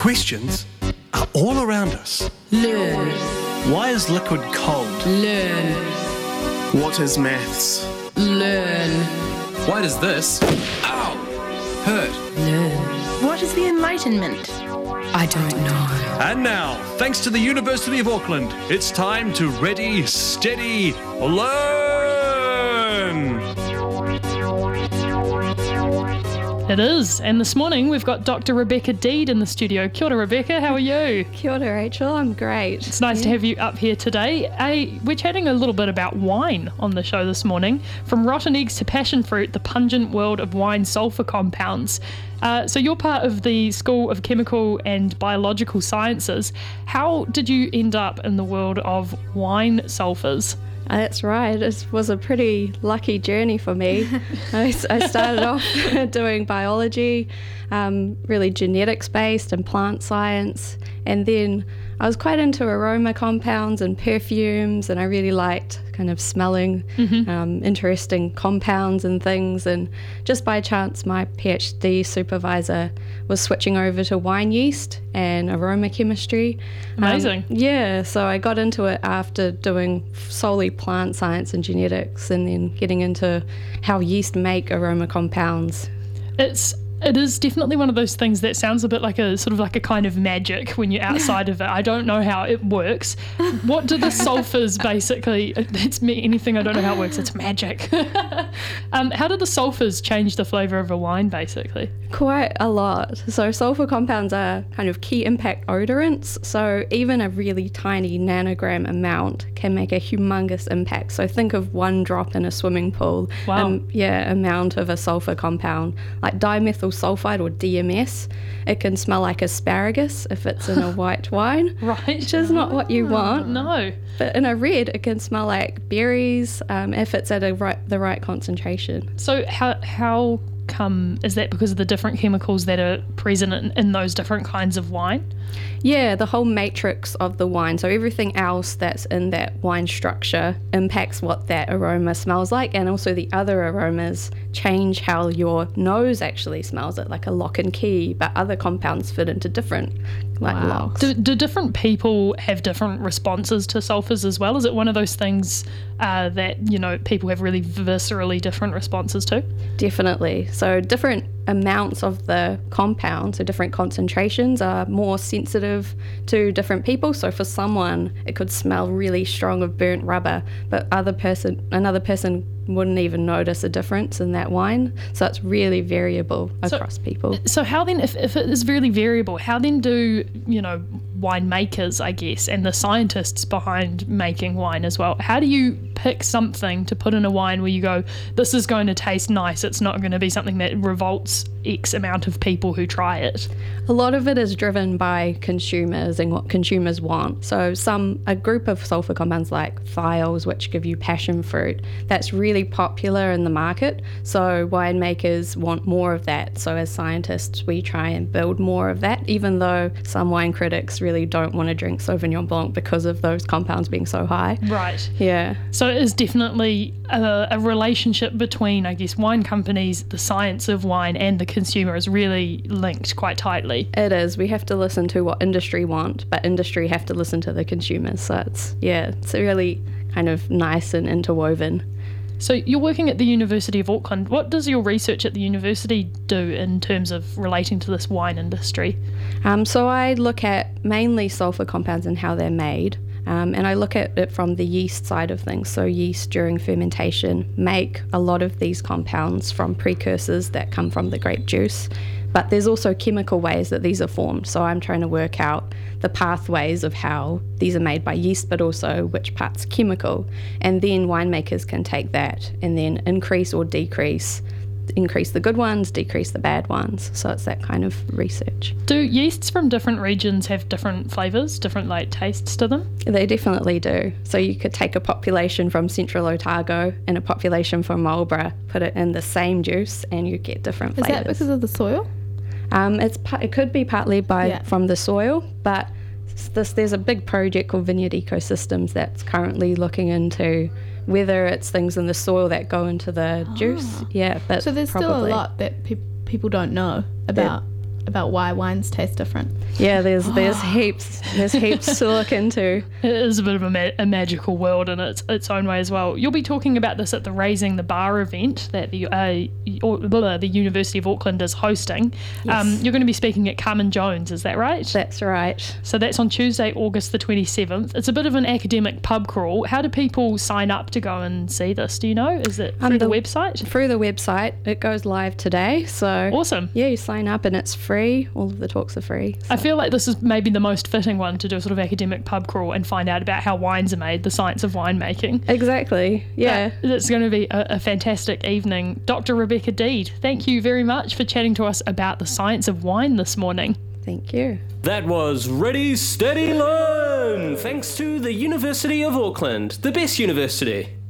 Questions are all around us. Learn. Why is liquid cold? Learn. What is maths? Learn. Why does this, ow, hurt? Learn. What is the Enlightenment? I don't know. And now, thanks to the University of Auckland, it's time to ready, steady, learn! It is, and this morning we've got Dr. Rebecca Deed in the studio. Kia ora, Rebecca, how are you? Kia ora, Rachel, I'm great. It's nice to have you up here today. We're chatting a little bit about wine on the show this morning. From rotten eggs to passion fruit, the pungent world of wine sulfur compounds. So you're part of the School of Chemical and Biological Sciences. How did you end up in the world of wine sulfurs? That's right. It was a pretty lucky journey for me. I started off doing biology, really genetics based and plant science, and then I was quite into aroma compounds and perfumes, and I really liked kind of smelling interesting compounds and things. And just by chance, my PhD supervisor was switching over to wine yeast and aroma chemistry. Amazing. So I got into it after doing solely plant science and genetics, and then getting into how yeast make aroma compounds. It is definitely one of those things that sounds a bit like a sort of like a kind of magic when you're outside of it. I don't know how it works. What do the sulfurs basically, it's me, anything I don't know how it works, it's magic. How do the sulfurs change the flavour of a wine basically? Quite a lot. So sulfur compounds are kind of key impact odorants. So even a really tiny nanogram amount can make a humongous impact. So think of one drop in a swimming pool. Wow. Amount of a sulfur compound. Like dimethyl sulfide or DMS, it can smell like asparagus if it's in a white wine. Right. Which is not what you want. No. But in a red, it can smell like berries if it's at the right concentration. So how come, is that because of the different chemicals that are present in those different kinds of wine? Yeah, the whole matrix of the wine. So everything else that's in that wine structure impacts what that aroma smells like, and also the other aromas change how your nose actually smells it, like a lock and key, but other compounds fit into different locks. Do different people have different responses to sulfurs as well? Is it one of those things that, people have really viscerally different responses to? Definitely. So different amounts of the compound, so different concentrations, are more sensitive to different people. So for someone, it could smell really strong of burnt rubber, but another person wouldn't even notice a difference in that wine. So it's really variable across people. So how then, if it is really variable, how then do, winemakers, I guess, and the scientists behind making wine as well, how do you pick something to put in a wine where you go, this is going to taste nice, it's not going to be something that revolts X amount of people who try it? A lot of it is driven by consumers and what consumers want. So a group of sulfur compounds like thiols, which give you passion fruit, that's really popular in the market. So winemakers want more of that. So as scientists, we try and build more of that, even though some wine critics really don't want to drink Sauvignon Blanc because of those compounds being so high. Right. Yeah. So it is definitely a relationship between, I guess, wine companies, the science of wine, and the consumer is really linked quite tightly. It is. We have to listen to what industry want, but industry have to listen to the consumers. So it's really kind of nice and interwoven. So you're working at the University of Auckland. What does your research at the university do in terms of relating to this wine industry? So I look at mainly sulfur compounds and how they're made. And I look at it from the yeast side of things. So yeast during fermentation make a lot of these compounds from precursors that come from the grape juice. But there's also chemical ways that these are formed. So I'm trying to work out the pathways of how these are made by yeast, but also which part's chemical. And then winemakers can take that and then increase or decrease the good ones, decrease the bad ones. So it's that kind of research. Do yeasts from different regions have different flavours, different tastes to them? They definitely do. So you could take a population from Central Otago and a population from Marlborough, put it in the same juice, and you get different flavours. Is that because of the soil? It could be partly from the soil, but there's a big project called Vineyard Ecosystems that's currently looking into whether it's things in the soil that go into the juice. Yeah, but so there's probably still a lot that people don't know about about why wines taste different. Yeah, there's heaps to look into. It is a bit of a magical world in its own way as well. You'll be talking about this at the Raising the Bar event that the University of Auckland is hosting. Yes. You're going to be speaking at Carmen Jones, is that right? That's right. So that's on Tuesday, August the 27th. It's a bit of an academic pub crawl. How do people sign up to go and see this? Do you know? Is it through the website? Through the website. It goes live today. So Awesome. yeah, you sign up and it's free. All of the talks are free. I feel like this is maybe the most fitting one to do a sort of academic pub crawl and find out about how wines are made, the science of winemaking. Exactly. Yeah. It's going to be a fantastic evening. Dr. Rebecca Deed, thank you very much for chatting to us about the science of wine this morning. Thank you. That was Ready, Steady, Learn! Thanks to the University of Auckland, the best university.